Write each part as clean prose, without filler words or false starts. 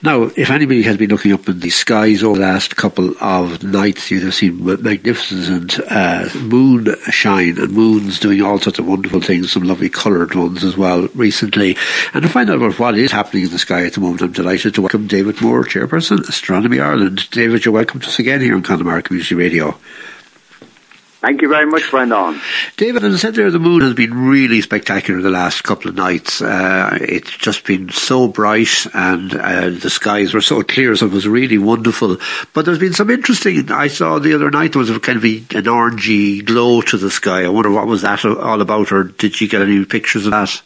Now, if anybody has been looking up in the skies over the last couple of nights, you'd have seen magnificent moon shine, and moons doing all sorts of wonderful things, some lovely coloured ones as well recently. And to find out about what is happening in the sky at the moment, I'm delighted to welcome David Moore, Chairperson, Astronomy Ireland. David, you're welcome to us again here on Connemara Community Radio. Thank you very much, Brendan. David, as I said there, the moon has been really spectacular the last couple of nights. It's just been so bright, and the skies were so clear, so it was really wonderful. But there's been some interesting, I saw the other night, there was kind of an orangey glow to the sky. I wonder what was that all about, or did you get any pictures of that?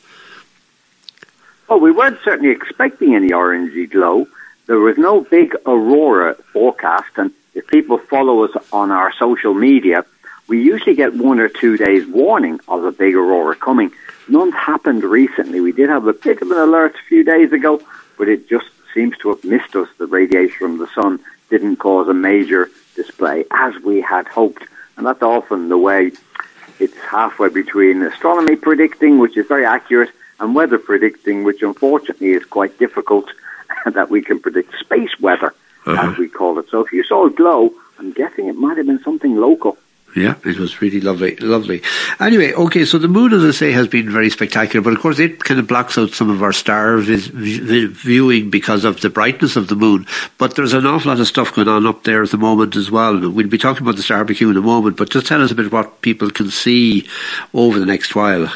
Well, we weren't certainly expecting any orangey glow. There was no big aurora forecast, and if people follow us on our social media, we usually get 1 or 2 days warning of a big aurora coming. None happened recently. We did have a bit of an alert a few days ago, but it just seems to have missed us. The radiation from the sun didn't cause a major display as we had hoped. And that's often the way. It's halfway between astronomy predicting, which is very accurate, and weather predicting, which unfortunately is quite difficult, that we can predict space weather, as we call it. So if you saw a glow, I'm guessing it might have been something local. Yeah, it was really lovely. Anyway, okay, so the moon, as I say, has been very spectacular, but of course it kind of blocks out some of our star viewing because of the brightness of the moon. But there's an awful lot of stuff going on up there at the moment as well. We'll be talking about the Starbecue in a moment, but just tell us a bit what people can see over the next while.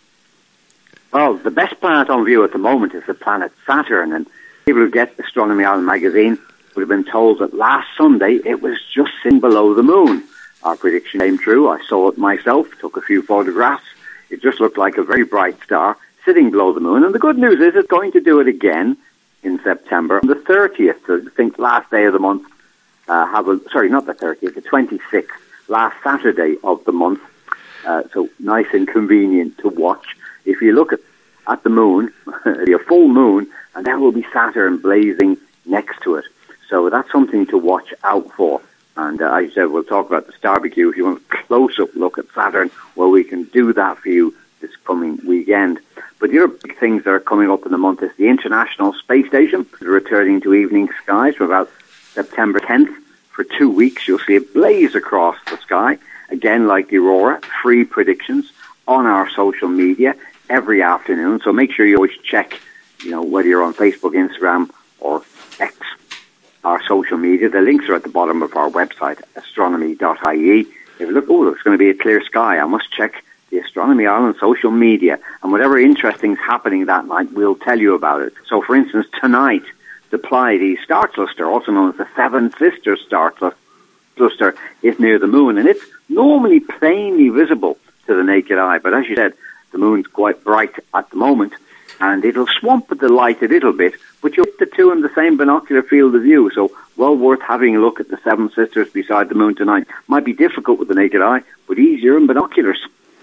Well, the best planet on view at the moment is the planet Saturn, and people who get Astronomy Ireland magazine would have been told that last Sunday it was just sitting below the moon. Our prediction came true. I saw it myself, took a few photographs. It just looked like a very bright star sitting below the moon. And the good news is it's going to do it again in September. On the 30th, I think last day of the month, not the 30th, the 26th, last Saturday of the month. So nice and convenient to watch. If you look at the moon, it'll be a full moon, and there will be Saturn blazing next to it. So that's something to watch out for. And as I said, we'll talk about the Starbecue. If you want a close-up look at Saturn, well, we can do that for you this coming weekend. But the other big things that are coming up in the month is the International Space Station, returning to evening skies from about September 10th. For 2 weeks, you'll see it blaze across the sky. Again, like the aurora, free predictions on our social media every afternoon. So make sure you always check, whether you're on Facebook, Instagram, or X, our social media. The links are at the bottom of our website, astronomy.ie. If you look, it's going to be a clear sky, I must check the Astronomy Ireland social media, and whatever interesting is happening that night, we'll tell you about it. So, for instance, tonight, the Pleiades star cluster, also known as the Seven Sisters star cluster, is near the moon, and it's normally plainly visible to the naked eye. But as you said, the moon's quite bright at the moment, and it'll swamp the light a little bit, but you'll get the two in the same binocular field of view, so well worth having a look at the Seven Sisters beside the moon tonight. Might be difficult with the naked eye, but easier in binoculars.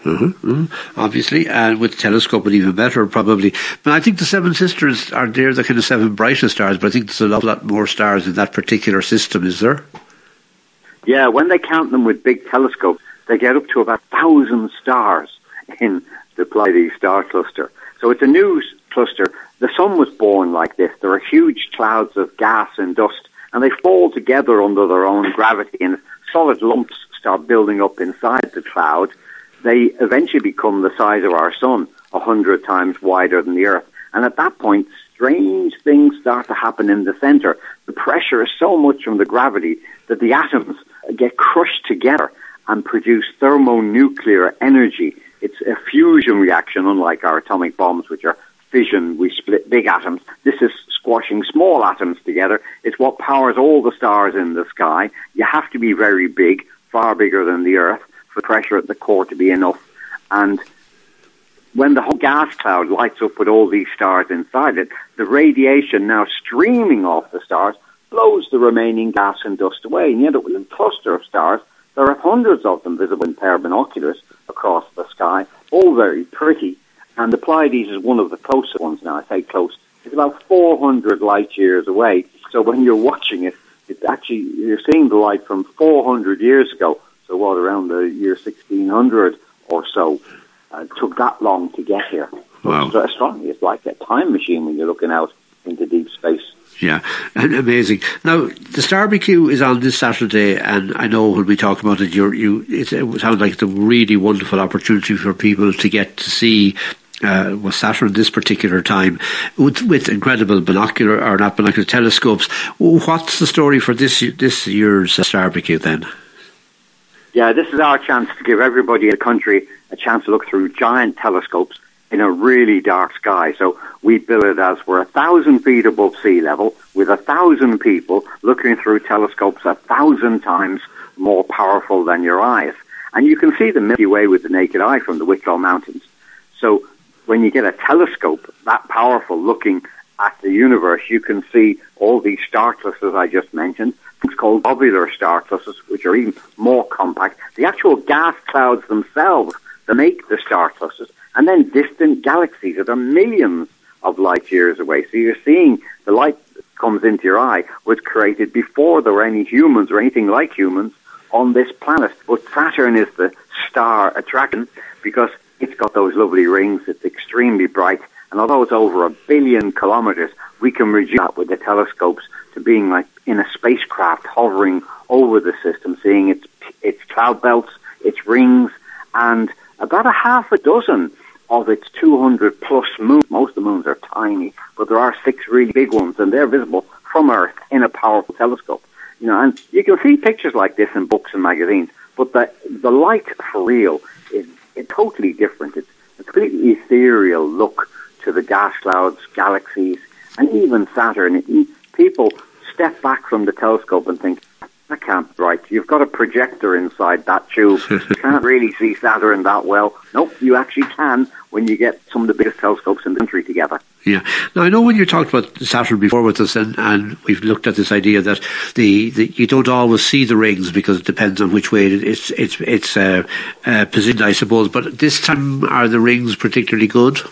Obviously, and with the telescope, but even better, probably. But I think the Seven Sisters they're the kind of seven brightest stars, but I think there's a lot more stars in that particular system, is there? Yeah, when they count them with big telescopes, they get up to about 1,000 stars in the Pleiades star cluster. So it's a new cluster. The sun was born like this. There are huge clouds of gas and dust, and they fall together under their own gravity, and solid lumps start building up inside the cloud. They eventually become the size of our sun, 100 times wider than the Earth. And at that point, strange things start to happen in the center. The pressure is so much from the gravity that the atoms get crushed together and produce thermonuclear energy. It's a fusion reaction, unlike our atomic bombs, which are fission. We split big atoms. This is squashing small atoms together. It's what powers all the stars in the sky. You have to be very big, far bigger than the Earth, for pressure at the core to be enough. And when the whole gas cloud lights up with all these stars inside it, the radiation now streaming off the stars blows the remaining gas and dust away. And you end up with a cluster of stars. There are hundreds of them visible in pair binoculars across the sky, all very pretty. And the Pleiades is one of the closest ones now. I say close. It's about 400 light years away. So when you're watching it, it's actually, you're seeing the light from 400 years ago. So what, around the year 1600 or so. It took that long to get here. Wow. So astronomy is like a time machine when you're looking out into deep space. Yeah, and amazing. Now, the Starbecue is on this Saturday, and I know when we talk about it, it sounds like it's a really wonderful opportunity for people to get to see Saturn this particular time with incredible binocular telescopes. What's the story for this year's Starbecue then? Yeah, this is our chance to give everybody in the country a chance to look through giant telescopes in a really dark sky. So we bill it as we're 1,000 feet above sea level with 1,000 people looking through telescopes 1,000 times more powerful than your eyes. And you can see the Milky Way with the naked eye from the Wicklow Mountains. So when you get a telescope that powerful looking at the universe, you can see all these star clusters I just mentioned. It's called globular star clusters, which are even more compact. The actual gas clouds themselves that make the star clusters, and then distant galaxies that are millions of light years away. So you're seeing the light that comes into your eye was created before there were any humans or anything like humans on this planet. But Saturn is the star attraction because it's got those lovely rings. It's extremely bright. And although it's over 1 billion kilometers, we can reduce that with the telescopes to being like in a spacecraft hovering over the system, seeing its cloud belts, its rings, and about a half a dozen of its 200 plus moons. Most of the moons are tiny, but there are 6 really big ones, and they're visible from Earth in a powerful telescope. And you can see pictures like this in books and magazines, but the light for real is totally different. It's a completely ethereal look to the gas clouds, galaxies, and even Saturn. People step back from the telescope and think, that can't be right. You've got a projector inside that tube. You can't really see Saturn that well. Nope, you actually can when you get some of the biggest telescopes in the country together. Yeah. Now, I know when you talked about Saturn before with us, and we've looked at this idea that you don't always see the rings because it depends on which way it's positioned, I suppose. But this time, are the rings particularly good?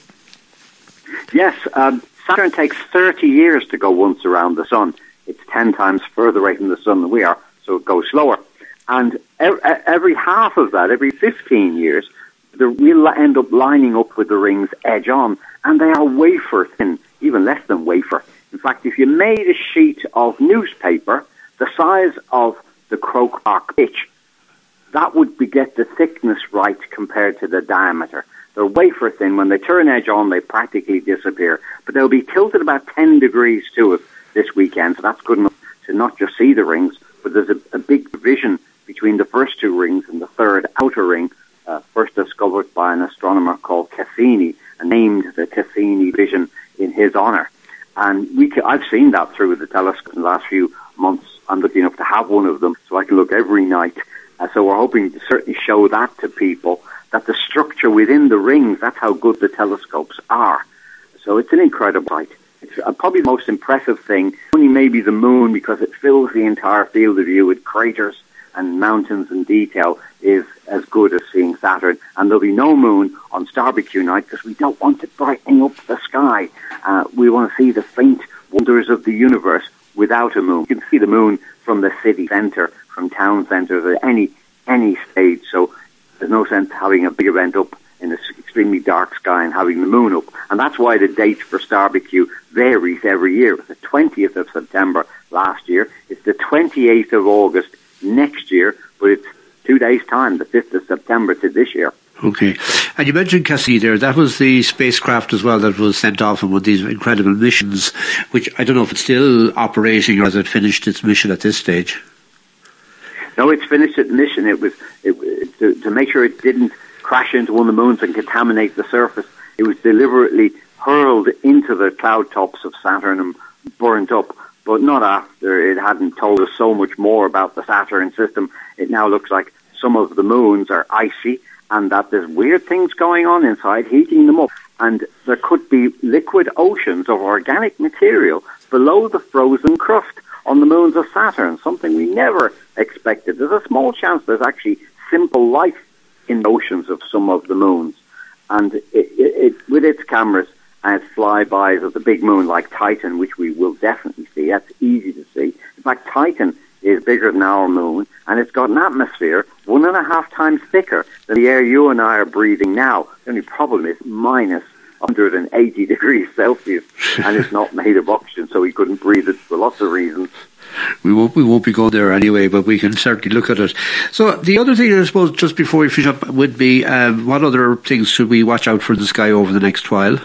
Yes. Saturn takes 30 years to go once around the Sun. It's 10 times further away from the Sun than we are, so it goes slower. And every half of that, every 15 years, we'll end up lining up with the rings edge on, and they are wafer thin, even less than wafer. In fact, if you made a sheet of newspaper the size of the Croke Park pitch, that would get the thickness right compared to the diameter. They're wafer thin. When they turn edge on, they practically disappear. But they'll be tilted about 10 degrees to us this weekend, so that's good enough to not just see the rings, but there's a big division between the first 2 rings and the third outer ring, first discovered by an astronomer called Cassini, and named the Cassini division in his honor. And I've seen that through the telescope in the last few months. I'm lucky enough to have one of them, so I can look every night. So we're hoping to certainly show that to people, that the structure within the rings, that's how good the telescopes are. So it's an incredible sight. It's probably the most impressive thing, only maybe the moon, because it fills the entire field of view with craters and mountains and detail, is as good as seeing Saturn. And there'll be no moon on Starbecue night because we don't want it brightening up the sky. We want to see the faint wonders of the universe without a moon. You can see the moon from the city centre, from town centres at any stage. So there's no sense having a big event up in this extremely dark sky and having the moon up. And that's why the date for Starbecue varies every year. It was the 20th of September last year. It's the 28th of August next year, but it's 2 days' time, the 5th of September to this year. Okay. And you mentioned Cassini there. That was the spacecraft as well that was sent off on one of these incredible missions, which I don't know if it's still operating or has it finished its mission at this stage? No, it's finished its mission. It was to make sure it didn't crash into one of the moons and contaminate the surface. It was deliberately hurled into the cloud tops of Saturn and burnt up, but not after it hadn't told us so much more about the Saturn system. It now looks like some of the moons are icy and that there's weird things going on inside, heating them up. And there could be liquid oceans of organic material below the frozen crust on the moons of Saturn, something we never expected. There's a small chance there's actually simple life in the oceans of some of the moons. And it with its cameras and its flybys of the big moon like Titan, which we will definitely see, that's easy to see. In fact, Titan is bigger than our moon, and it's got an atmosphere 1.5 times thicker than the air you and I are breathing now. The only problem is minus 180 degrees Celsius, and it's not made of oxygen, so he couldn't breathe it for lots of reasons. We won't be going there anyway, but we can certainly look at it. So the other thing, I suppose, just before we finish up, would be what other things should we watch out for in the sky over the next while?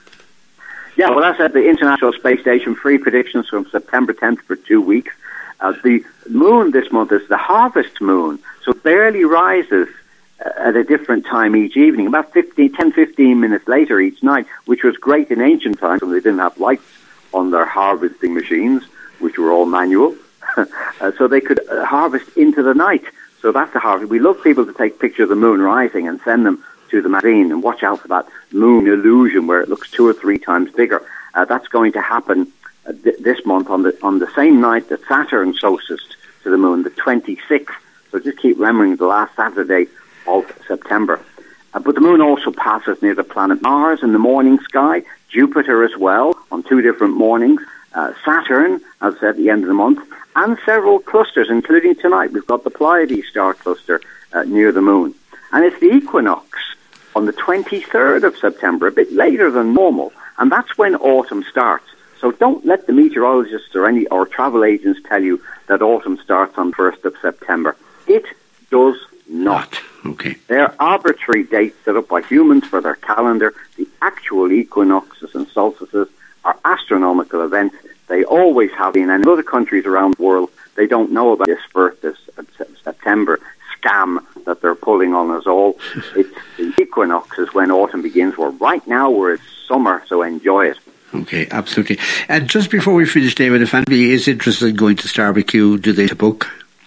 Yeah, well, that's at the International Space Station. Free predictions from September 10th for 2 weeks. The moon this month is the harvest moon, so it barely rises at a different time each evening, about 10-15 minutes later each night, which was great in ancient times when they didn't have lights on their harvesting machines, which were all manual, so they could harvest into the night. So that's the harvest. We love people to take pictures of the moon rising and send them to the magazine, and watch out for that moon illusion where it looks 2 or 3 times bigger. That's going to happen this month on the same night that Saturn solsticed to the moon, the 26th. So just keep remembering the last Saturday of September. But the moon also passes near the planet Mars in the morning sky, Jupiter as well on 2 different mornings, Saturn, as I said, at the end of the month, and several clusters, including tonight. We've got the Pleiades star cluster near the moon. And it's the equinox on the 23rd of September, a bit later than normal, and that's when autumn starts. So don't let the meteorologists or travel agents tell you that autumn starts on 1st of September. It does not. Okay. They're arbitrary dates set up by humans for their calendar. The actual equinoxes and solstices are astronomical events. They always have been, and in other countries around the world, they don't know about this 1st of September scam that they're pulling on us all. It's the equinox is when autumn begins. Well, right now we're in summer, so enjoy it. Okay, absolutely. And just before we finish, David, if anybody is interested in going to Starbecue, do they book?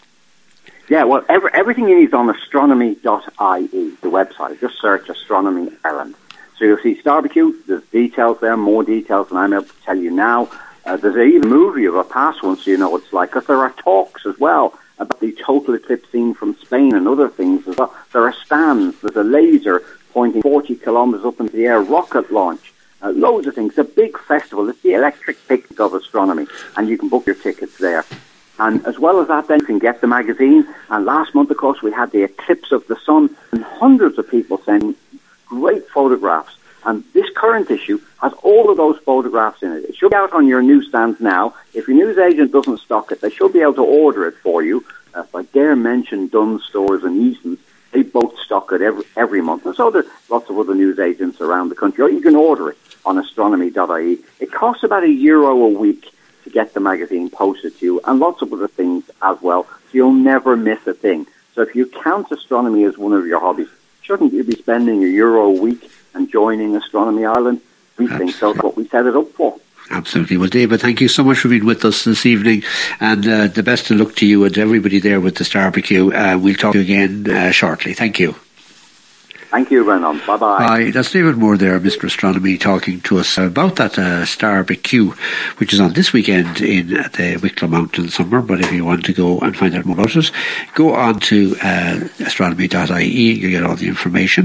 Yeah, well, everything you need is on astronomy.ie, the website. Just search Astronomy Ireland. So you'll see Starbecue. There's details there, more details than I'm able to tell you now. There's even a movie of a past one, so you know what it's like. Because there are talks as well about the total eclipse scene from Spain and other things as well. There are stands. There's a laser pointing 40 kilometres up into the air, rocket launch. Loads of things. It's a big festival. It's the electric picnic of astronomy, and you can book your tickets there. And as well as that, then you can get the magazine. And last month, of course, we had the eclipse of the sun, and hundreds of people sending great photographs. And this current issue has all of those photographs in it. It should be out on your newsstands now. If your newsagent doesn't stock it, they should be able to order it for you. If I dare mention Dunn's Stores and Eason's, they both stock it every month. And so there's lots of other newsagents around the country. Or you can order it on astronomy.ie. It costs about €1 a week to get the magazine posted to you, and lots of other things as well. So you'll never miss a thing. So if you count astronomy as one of your hobbies, shouldn't you be spending €1 a week and joining Astronomy Ireland? We think so. That's what we set it up for. Absolutely. Well, David, thank you so much for being with us this evening, and the best of luck to you and to everybody there with the Starbecue. We'll talk to you again shortly. Thank you. Thank you, Brennan. Bye-bye. Hi, that's David Moore there, Mr. Astronomy, talking to us about that Starbecue, which is on this weekend in the Wicklow Mountains somewhere. But if you want to go and find out more about it, go on to astronomy.ie. You get all the information.